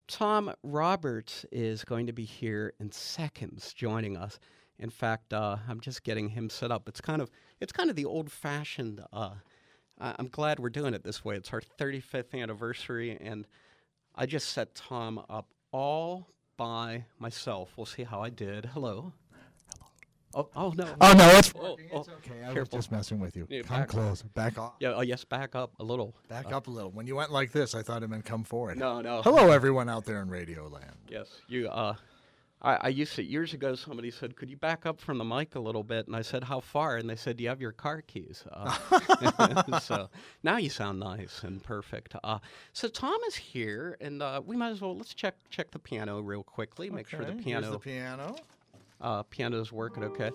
Tom Roberts is going to be here in seconds, joining us. In fact, I'm just getting him set up. It's kind of the old-fashioned. I'm glad we're doing it this way. It's our 35th anniversary, and I just set Tom up all by myself. We'll see how I did. Hello. Oh no. Oh, no, it's working. It's okay. I Careful. was just messing with you. Yeah, Come back close. Back off. Yeah. Oh yes. Back up a little. Back up a little. When you went like this, I thought it meant come forward. No. Hello, everyone out there in Radio Land. Yes. You. I used to years ago. Somebody said, "Could you back up from the mic a little bit?" And I said, "How far?" And they said, "Do you have your car keys?" So now you sound nice and perfect. So Tom is here, and we might as well let's check the piano real quickly. Make sure the Okay, piano here's the piano. piano's working okay.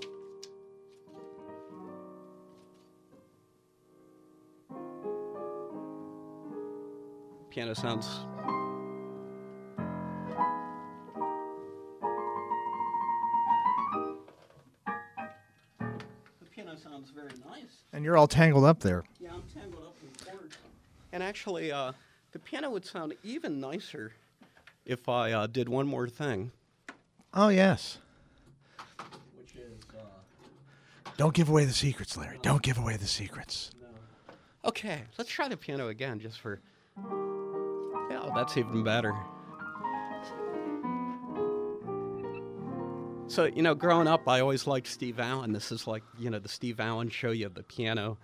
Piano sounds. The piano sounds very nice. And you're all tangled up there. Yeah, I'm tangled up in chords. And actually, the piano would sound even nicer if I did one more thing, Oh, yes. which is. Don't give away the secrets, Larry. Don't give away the secrets. Okay, let's try the piano again, just for. Yeah, that's even better. So, growing up, I always liked Steve Allen. This is like, the Steve Allen show. You have the piano.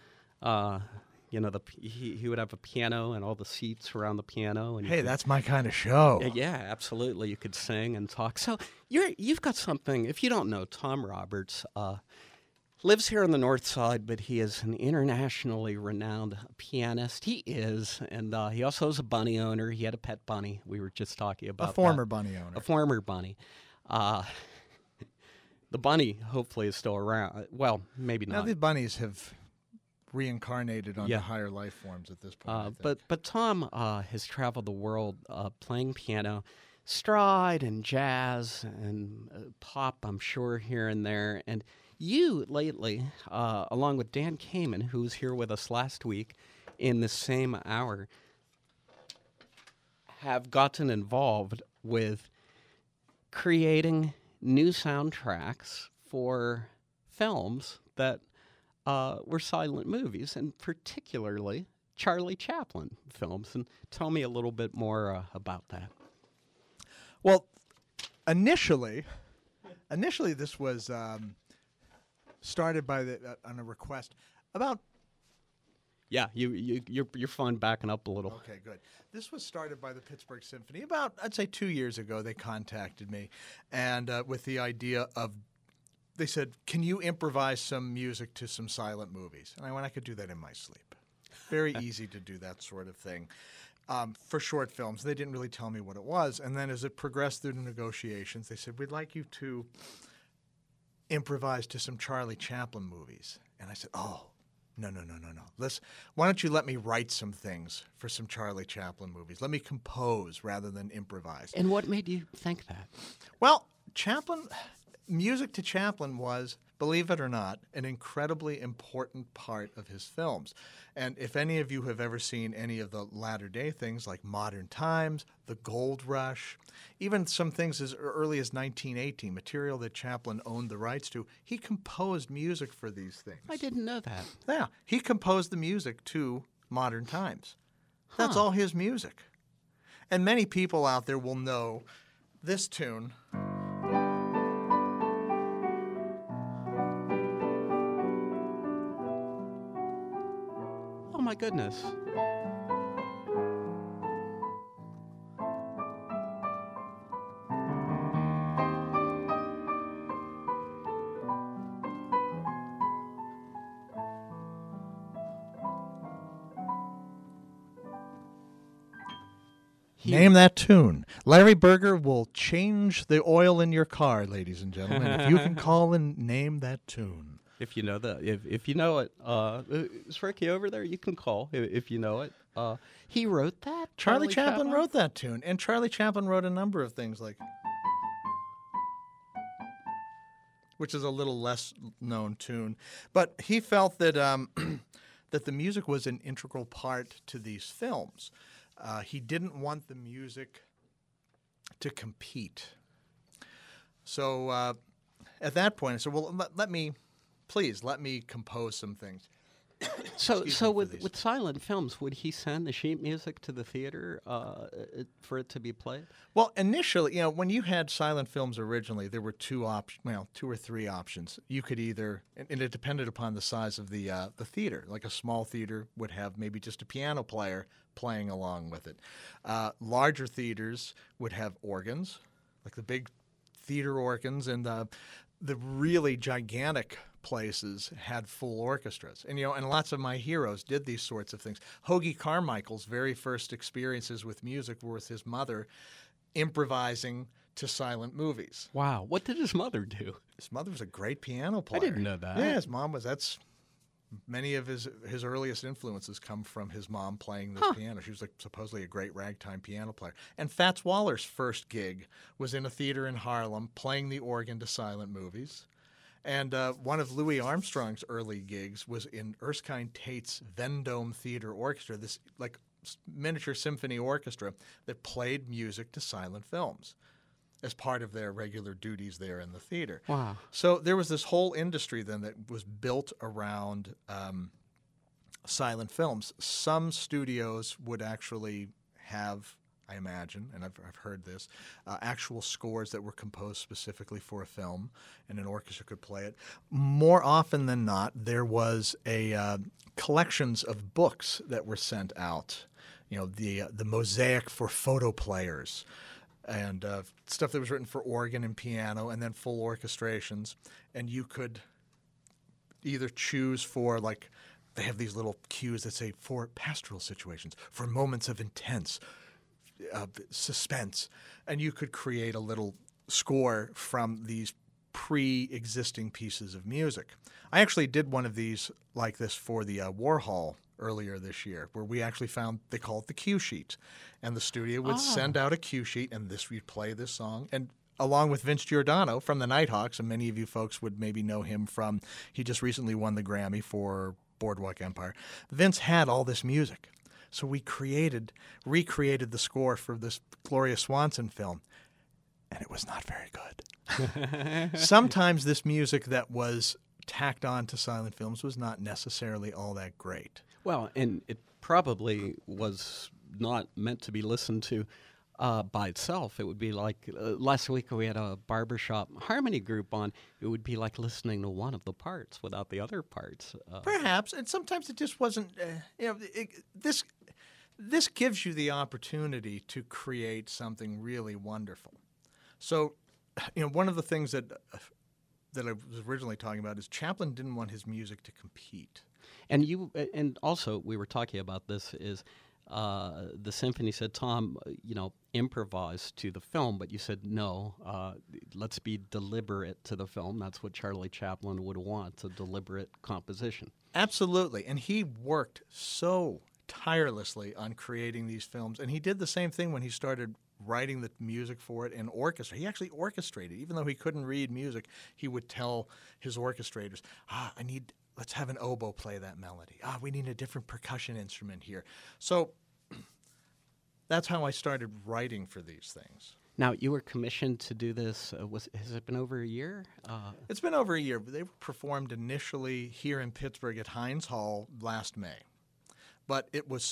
He would have a piano and all the seats around the piano. And Hey, that's my kind of show. yeah, absolutely. You could sing and talk. So you've got something. If you don't know, Tom Roberts lives here on the North Side, but he is an internationally renowned pianist. He is, and he also is a bunny owner. He had a pet bunny. We were just talking about A former that. bunny owner. A former bunny. The bunny hopefully is still around. Well, maybe Now not. the bunnies have reincarnated onto Yeah. higher life forms at this point. I think. But Tom has traveled the world playing piano, stride and jazz and pop, I'm sure, here and there. And you lately, along with Dan Kamen, who was here with us last week in the same hour, have gotten involved with creating new soundtracks for films that were silent movies, and particularly Charlie Chaplin films. And tell me a little bit more about that. Well, initially, this was started by on a request about. Yeah, you're fun backing up a little. Okay, good. This was started by the Pittsburgh Symphony about, I'd say, 2 years ago. They contacted me, and with the idea of, they said, "Can you improvise some music to some silent movies?" And I went, "I could do that in my sleep." Very easy to do that sort of thing. For short films, they didn't really tell me what it was. And then as it progressed through the negotiations, they said, "We'd like you to improvise to some Charlie Chaplin movies." And I said, "Oh, no. Why don't you let me write some things for some Charlie Chaplin movies? Let me compose rather than improvise." And what made you think that? Well, music to Chaplin was, believe it or not, an incredibly important part of his films. And if any of you have ever seen any of the latter-day things like Modern Times, The Gold Rush, even some things as early as 1918, material that Chaplin owned the rights to, he composed music for these things. I didn't know that. Yeah, he composed the music to Modern Times. That's all his music. And many people out there will know this tune. Oh my goodness. Name that tune. Larry Berger will change the oil in your car, ladies and gentlemen, if you can call and name that tune. If you know if you know it, is Ricky over there? You can call if you know it. He wrote that. Charlie Chaplin wrote that tune, and Charlie Chaplin wrote a number of things like, which is a little less known tune, but he felt that that the music was an integral part to these films. He didn't want the music to compete. So at that point, I said, well, let me compose some things. So Excuse me for with, these. with silent films, would he send the sheet music to the theater for it to be played? Well, initially, when you had silent films originally, there were two or three options. You could either, and it depended upon the size of the theater. Like a small theater would have maybe just a piano player playing along with it. Larger theaters would have organs, like the big theater organs, and the really gigantic places had full orchestras. And and lots of my heroes did these sorts of things. Hoagy Carmichael's very first experiences with music were with his mother improvising to silent movies. Wow. What did his mother do? His mother was a great piano player. didn't know that. Yeah, his mom was. That's many of his earliest influences come from his mom playing this piano. She was supposedly a great ragtime piano player. And Fats Waller's first gig was in a theater in Harlem playing the organ to silent movies. And one of Louis Armstrong's early gigs was in Erskine Tate's Vendome Theater Orchestra, this miniature symphony orchestra that played music to silent films as part of their regular duties there in the theater. Wow. So there was this whole industry then that was built around silent films. Some studios would actually have, I imagine, and I've heard this, actual scores that were composed specifically for a film, and an orchestra could play it. More often than not, there was a collections of books that were sent out. The mosaic for photo players, and stuff that was written for organ and piano, and then full orchestrations. And you could either choose for they have these little cues that say for pastoral situations, for moments of intense suspense, and you could create a little score from these pre-existing pieces of music. I actually did one of these like this for the Warhol earlier this year, where we actually found, they call it the cue sheet, and the studio would send out a cue sheet, and we'd play this song, and along with Vince Giordano from the Nighthawks, and many of you folks would maybe know him from, he just recently won the Grammy for Boardwalk Empire. Vince had all this music. So we recreated the score for this Gloria Swanson film, and it was not very good. Sometimes this music that was tacked on to silent films was not necessarily all that great. Well, and it probably was not meant to be listened to by itself. It would be like last week we had a barbershop harmony group on. It would be like listening to one of the parts without the other parts. Perhaps, and sometimes it just wasn't. This gives you the opportunity to create something really wonderful. So, one of the things that I was originally talking about is Chaplin didn't want his music to compete. And also we were talking about this is the symphony said, Tom, improvise to the film, but you said no. Let's be deliberate to the film. That's what Charlie Chaplin would want, a deliberate composition. Absolutely, and he worked so tirelessly on creating these films, and he did the same thing when he started writing the music for it in orchestra. He actually orchestrated. Even though he couldn't read music, he would tell his orchestrators, let's have an oboe play that melody. We need a different percussion instrument here. So that's how I started writing for these things. Now, you were commissioned to do this. Has it been over a year? It's been over a year. They were performed initially here in Pittsburgh at Heinz Hall last May. But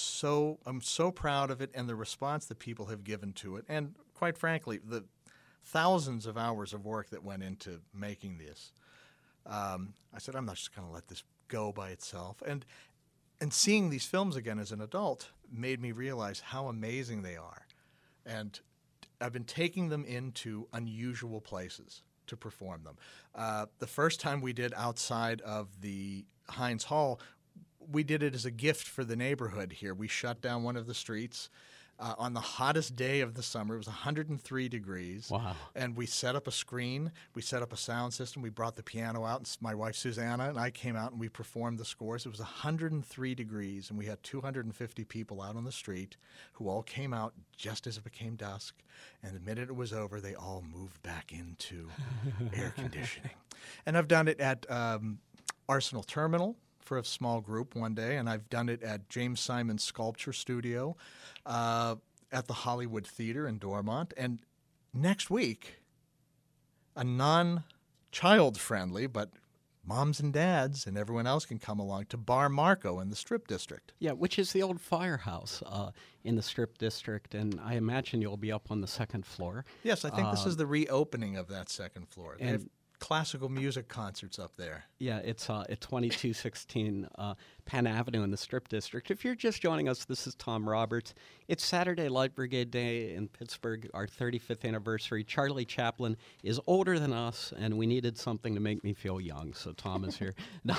I'm so proud of it and the response that people have given to it. And quite frankly, the thousands of hours of work that went into making this. I said, I'm not just going to let this go by itself. And seeing these films again as an adult made me realize how amazing they are. And I've been taking them into unusual places to perform them. The first time we did outside of the Heinz Hall, we did it as a gift for the neighborhood here. We shut down one of the streets on the hottest day of the summer. It was 103 degrees. Wow. And we set up a screen. We set up a sound system. We brought the piano out. And my wife, Susanna, and I came out and we performed the scores. It was 103 degrees, and we had 250 people out on the street who all came out just as it became dusk. And the minute it was over, they all moved back into air conditioning. And I've done it at Arsenal Terminal for a small group one day, and I've done it at James Simon's Sculpture Studio, at the Hollywood Theater in Dormont, and next week, a non-child-friendly, but moms and dads and everyone else can come along to Bar Marco in the Strip District. Yeah, which is the old firehouse in the Strip District, and I imagine you'll be up on the second floor. Yes, I think this is the reopening of that second floor. They have And classical music concerts up there. yeah, it's at 2216 Penn Avenue in the Strip District. If you're just joining us, this is Tom Roberts. It's Saturday Light Brigade Day in Pittsburgh, our 35th anniversary. Charlie Chaplin is older than us, and we needed something to make me feel young, so Tom is here. No.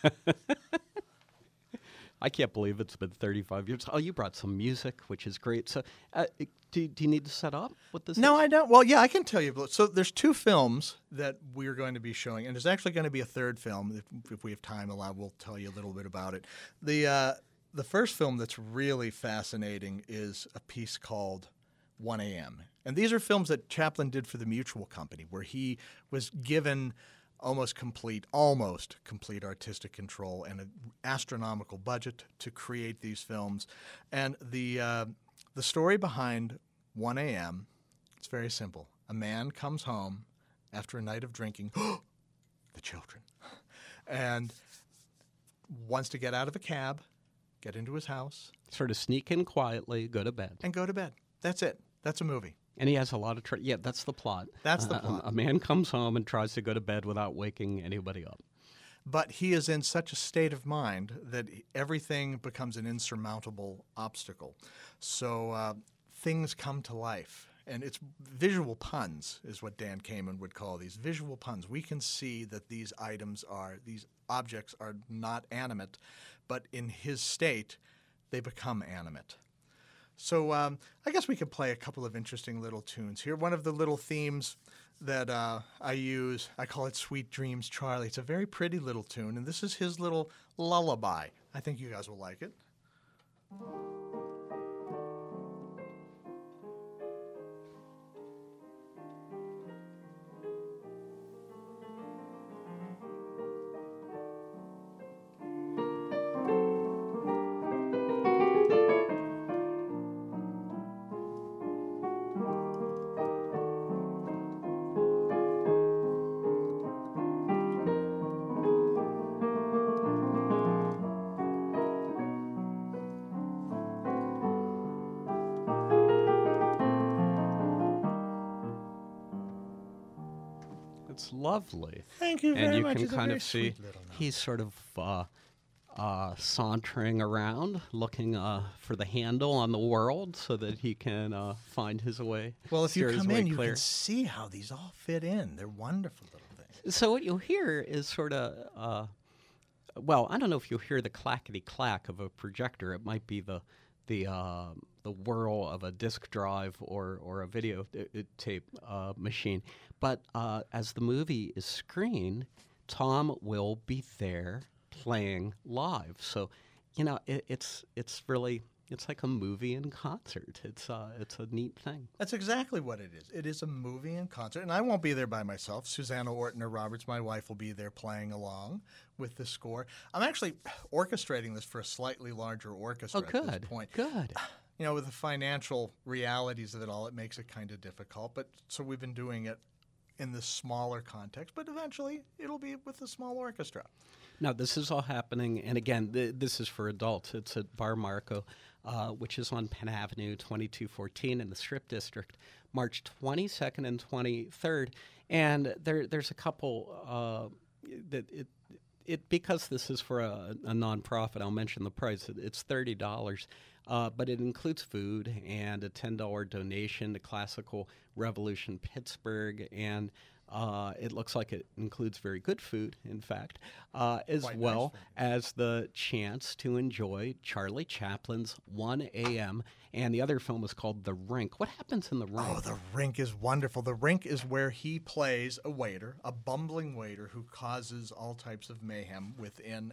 I can't believe it's been 35 years. Oh, you brought some music, which is great. So do you need to set up what this No, is? I don't. Well, yeah, I can tell you. So there's two films that we're going to be showing, and there's actually going to be a third film. If we have time allowed, we'll tell you a little bit about it. The first film that's really fascinating is a piece called 1 a.m. And these are films that Chaplin did for the Mutual Company, where he was given almost complete artistic control and an astronomical budget to create these films. And the story behind 1 a.m., it's very simple. A man comes home after a night of drinking, the children, and wants to get out of a cab, get into his house, Sort of sneak in quietly, go to bed. and go to bed. That's it. That's a movie. And he has a lot of yeah, that's the plot. That's the plot. A man comes home and tries to go to bed without waking anybody up. But he is in such a state of mind that everything becomes an insurmountable obstacle. So things come to life. And it's visual puns is what Dan Kamen would call these. Visual puns. We can see that these objects are not animate, but in his state, they become animate. So I guess we could play a couple of interesting little tunes here. One of the little themes that I use, I call it Sweet Dreams Charlie. It's a very pretty little tune, and this is his little lullaby. I think you guys will like it. It's lovely. Thank you very And you much. can It's a kind very of see sweet little note. he's sort of sauntering around, looking for the handle on the world so that he can find his way. Well, if you steer his come way in, you clear. can see how these all fit in. They're wonderful little things. So what you'll hear is sort of, well, I don't know if you'll hear the clackety clack of a projector. It might be the whirl of a disk drive or a video tape machine. But as the movie is screened, Tom will be there playing live. So, you know, it's really. It's like a movie in concert. It's a neat thing. That's exactly what it is. It is a movie in concert. And I won't be there by myself. Susanna Ortner Roberts, my wife, will be there playing along with the score. I'm actually orchestrating this for a slightly larger orchestra Oh, good. at this point. Good. You know, with the financial realities of it all, it makes it kind of difficult. But so we've been doing it in this smaller context. But eventually, it'll be with a small orchestra. Now, this is all happening, and again, this is for adults. It's at Bar Marco, which is on Penn Avenue, 2214 in the Strip District, March 22nd and 23rd. And there's a couple that because this is for a nonprofit, I'll mention the price. It's $30, but it includes food and a $10 donation to Classical Revolution Pittsburgh, and it looks like it includes very good food, in fact, as Quite well nice as the chance to enjoy Charlie Chaplin's 1 a.m. And the other film is called The Rink. What happens in The Rink? Oh, the Rink is wonderful. The Rink is where he plays a waiter, a bumbling waiter who causes all types of mayhem within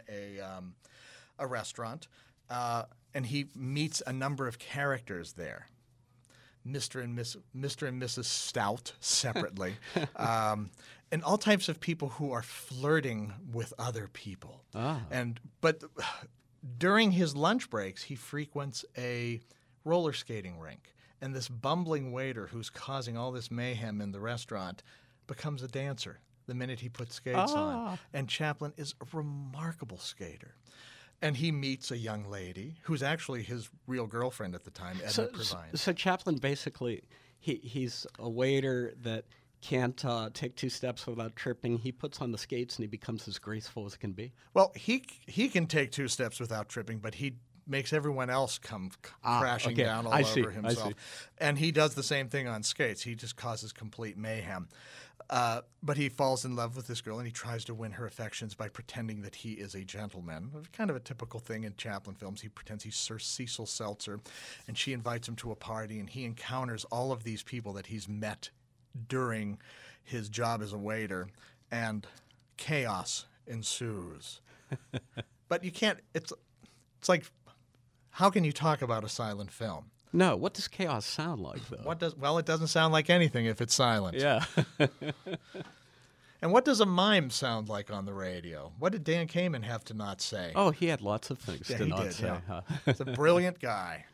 a restaurant, and he meets a number of characters there. Mr. and Mrs. Stout separately, and all types of people who are flirting with other people. But during his lunch breaks, he frequents a roller skating rink, And this bumbling waiter who's causing all this mayhem in the restaurant becomes a dancer the minute he puts skates on. And Chaplin is a remarkable skater. And he meets a young lady who's actually his real girlfriend at the time, Edna Purviance. So Chaplin basically, he's a waiter that can't take 2 steps without tripping. He puts on the skates and he becomes as graceful as can be. Well, he can take 2 steps without tripping, but he makes everyone else come crashing down all over himself. And he does the same thing on skates. He just causes complete mayhem. But he falls in love with this girl, and he tries to win her affections by pretending that he is a gentleman. Kind of a typical thing in Chaplin films. He pretends he's Sir Cecil Seltzer, and she invites him to a party, and he encounters all of these people that he's met during his job as a waiter, and chaos ensues. But you can't – it's like, how can you talk about a silent film? No, what does chaos sound like, though? Well, it doesn't sound like anything if it's silent. Yeah. And what does a mime sound like on the radio? What did Dan Kamen have to not say? Oh, he had lots of things to not say. Yeah. Huh? He's a brilliant guy.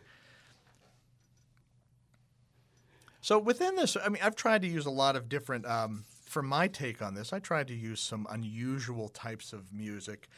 So within this, I mean, I've tried to use a lot of different, for my take on this, I tried to use some unusual types of music.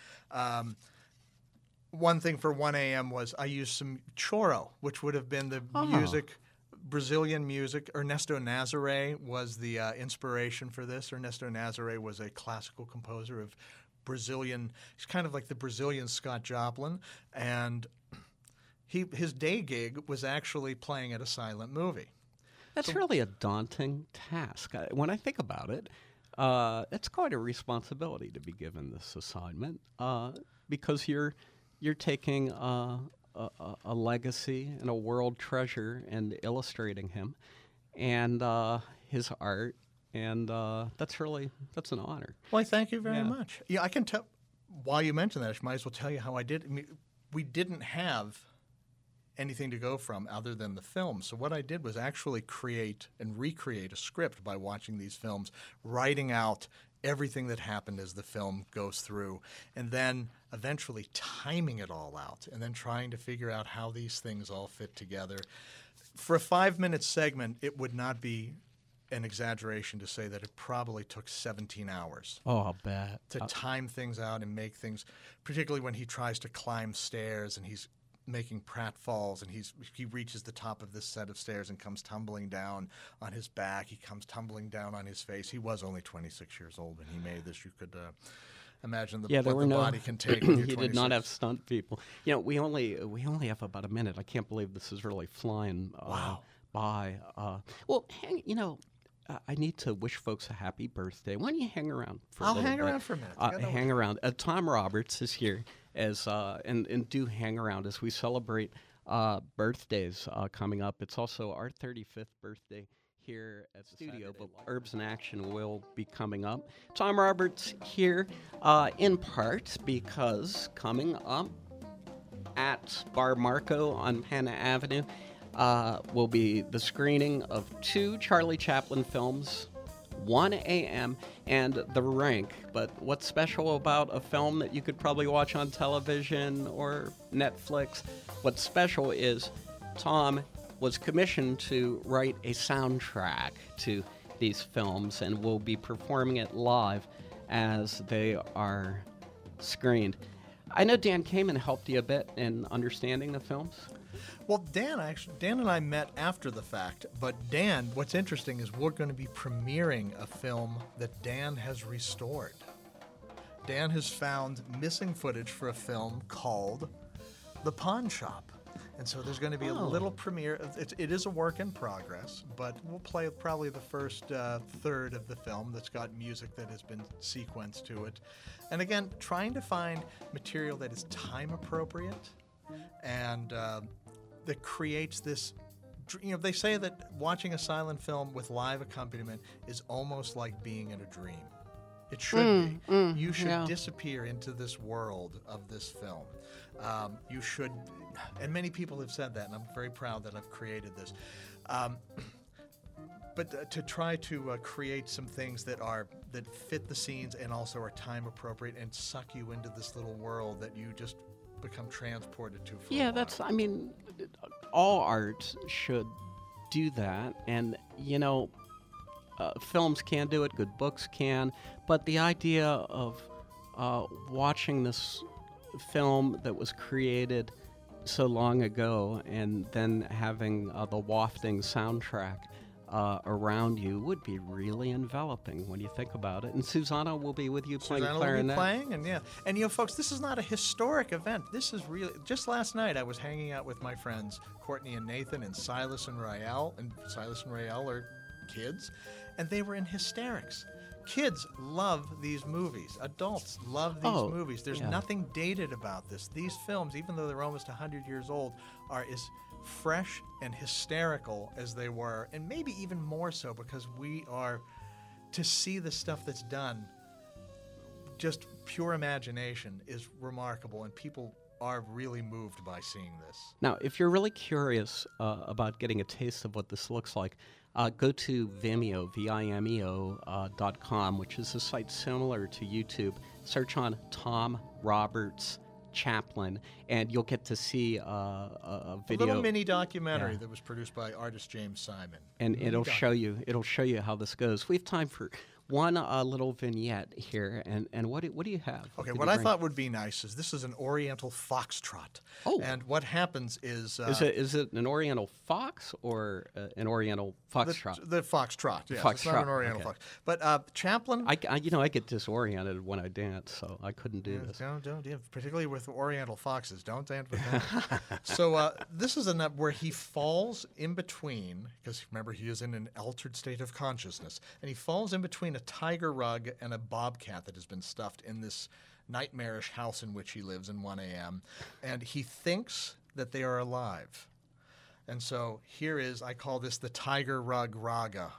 One thing for 1 a.m. was I used some choro, which would have been the music, Brazilian music. Ernesto Nazaré was the inspiration for this. Ernesto Nazaré was a classical composer of Brazilian. He's kind of like the Brazilian Scott Joplin. And his day gig was actually playing at a silent movie. That's really a daunting task. When I think about it, it's quite a responsibility to be given this assignment because you're taking a legacy and a world treasure and illustrating him and his art, and that's an honor. Well, thank you very much. Yeah, I can tell. While you mention that, I might as well tell you how I did. I mean, we didn't have anything to go from other than the film. So what I did was actually create and recreate a script by watching these films, writing out everything that happened as the film goes through, and then eventually timing it all out, and then trying to figure out how these things all fit together. For a 5-minute segment, it would not be an exaggeration to say that it probably took 17 hours. Oh, I'll bet. To time things out and make things, particularly when he tries to climb stairs and he's making pratfalls, and he reaches the top of this set of stairs and comes tumbling down on his back. He comes tumbling down on his face. He was only 26 years old when he made this. You could imagine what the body can take. When you're He 26. did not have stunt people. You know, we only have about a minute. I can't believe this is really flying by. Well, I need to wish folks a happy birthday. Why don't you hang around for a little bit? I'll hang around for a minute. Hang around. Tom Roberts is here and do hang around as we celebrate birthdays coming up. It's also our 35th birthday here at the studio, but Herbs in Action will be coming up. Tom Roberts here in part because coming up at Bar Marco on Penn Avenue will be the screening of 2 Charlie Chaplin films, 1 a.m. and The Rank. But what's special about a film that you could probably watch on television or Netflix? What's special is Tom was commissioned to write a soundtrack to these films and will be performing it live as they are screened. I know Dan Kamen helped you a bit in understanding the films. Well, Dan and I met after the fact, but Dan, what's interesting is we're going to be premiering a film that Dan has restored. Dan has found missing footage for a film called The Pawn Shop. And so there's going to be a little premiere. It is a work in progress, but we'll play probably the first third of the film that's got music that has been sequenced to it. And again, trying to find material that is time appropriate and that creates this. You know, they say that watching a silent film with live accompaniment is almost like being in a dream. It should be. You should disappear into this world of this film. You should, and many people have said that, and I'm very proud that I've created this. But to try to create some things that fit the scenes and also are time appropriate and suck you into this little world that you just become transported to. For a while. I mean, all art should do that. And, films can do it, good books can, but the idea of watching this film that was created so long ago and then having the wafting soundtrack around you would be really enveloping when you think about it. And Susanna will be with you playing clarinet. Will be playing, and folks, this is not a historic event. This is really just last night. I was hanging out with my friends Courtney and Nathan and Silas and Rael, are kids, and they were in hysterics. Kids love these movies. Adults love these movies. There's nothing dated about this. These films, even though they're almost 100 years old, are as fresh and hysterical as they were, and maybe even more so because we are to see the stuff that's done. Just pure imagination is remarkable, and people are really moved by seeing this. Now, if you're really curious about getting a taste of what this looks like, go to Vimeo, Vimeo.com, which is a site similar to YouTube. Search on Tom Roberts Chaplin, and you'll get to see a video. A little mini documentary that was produced by artist James Simon. And it'll show you how this goes. We have time for one little vignette here, and what do you have? Okay, what I thought would be nice is this is an Oriental foxtrot. Oh. And what happens is... Is it an Oriental fox or an Oriental foxtrot? The foxtrot, yes. It's not an Oriental fox. But Chaplin... I get disoriented when I dance, so I couldn't do this. Don't, particularly with Oriental foxes. Don't dance with them. So this is where he falls in between, because remember, he is in an altered state of consciousness, and he falls in between a tiger rug and a bobcat that has been stuffed in this nightmarish house in which he lives in 1 a.m. And he thinks that they are alive. And so here is, I call this the Tiger Rug Raga.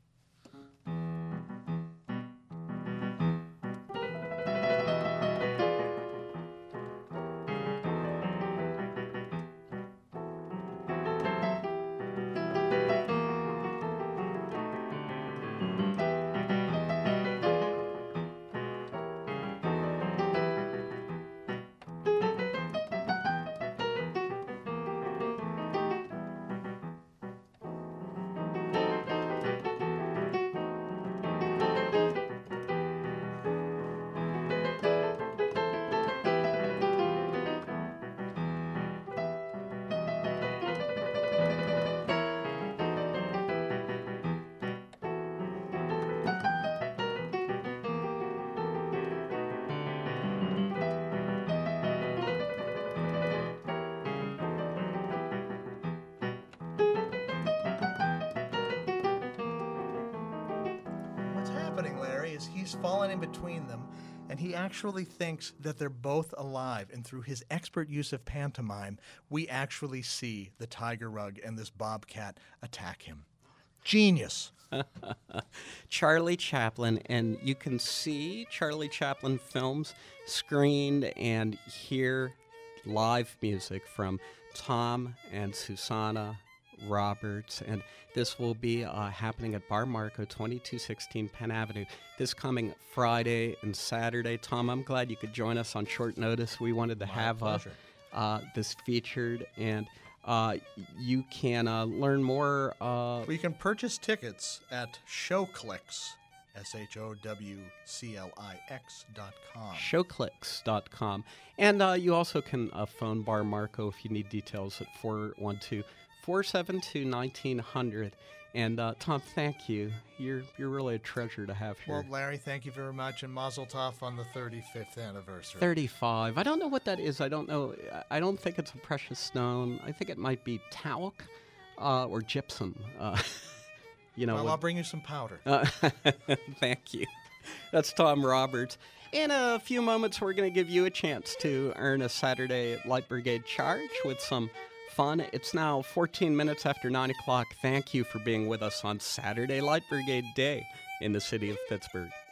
Larry, is he's fallen in between them, and he actually thinks that they're both alive. And through his expert use of pantomime, we actually see the tiger rug and this bobcat attack him. Genius. Charlie Chaplin, and you can see Charlie Chaplin films screened and hear live music from Tom and Susanna Roberts, and this will be happening at Bar Marco, 2216 Penn Avenue, this coming Friday and Saturday. Tom, I'm glad you could join us on short notice. We wanted to have this featured, and you can learn more. You can purchase tickets at Showclix, SHOWCLIX.com. Showclix.com. And you also can phone Bar Marco if you need details at 412-472-1900. And Tom, thank you. You're really a treasure to have here. Well, Larry, thank you very much, and Mazel Tov on the 35th anniversary. 35. I don't know what that is. I don't know. I don't think it's a precious stone. I think it might be talc or gypsum. I'll bring you some powder. Thank you. That's Tom Roberts. In a few moments, we're going to give you a chance to earn a Saturday Light Brigade charge with some fun. It's now 14 minutes after 9 o'clock. Thank you for being with us on Saturday Light Brigade Day in the city of Pittsburgh.